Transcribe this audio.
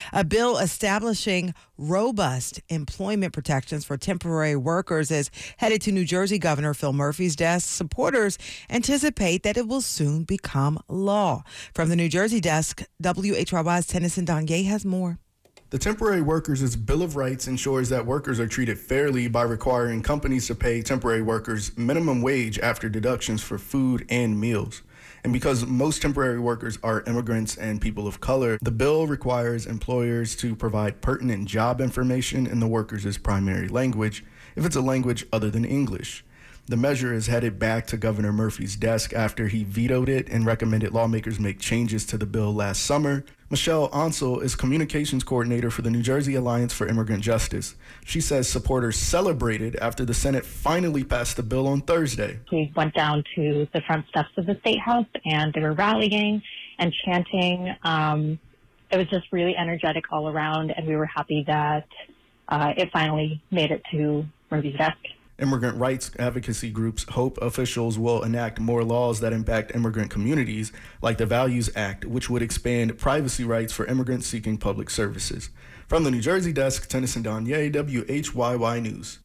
A bill establishing robust employment protections for temporary workers is headed to New Jersey Governor Phil Murphy's desk. Supporters anticipate that it will soon become law. From the New Jersey desk, WHYY's Tennyson Donier has more. The Temporary Workers' Bill of Rights ensures that workers are treated fairly by requiring companies to pay temporary workers minimum wage after deductions for food and meals. And because most temporary workers are immigrants and people of color, the bill requires employers to provide pertinent job information in the workers' primary language if it's a language other than English. The measure is headed back to Governor Murphy's desk after he vetoed it and recommended lawmakers make changes to the bill last summer. Michelle Ansel is communications coordinator for the New Jersey Alliance for Immigrant Justice. She says supporters celebrated after the Senate finally passed the bill on Thursday. We went down to the front steps of the State House and they were rallying and chanting. It was just really energetic all around, and we were happy that it finally made it to Murphy's desk. Immigrant rights advocacy groups hope officials will enact more laws that impact immigrant communities, like the Values Act, which would expand privacy rights for immigrants seeking public services. From the New Jersey desk, Tennyson Donier, WHYY News.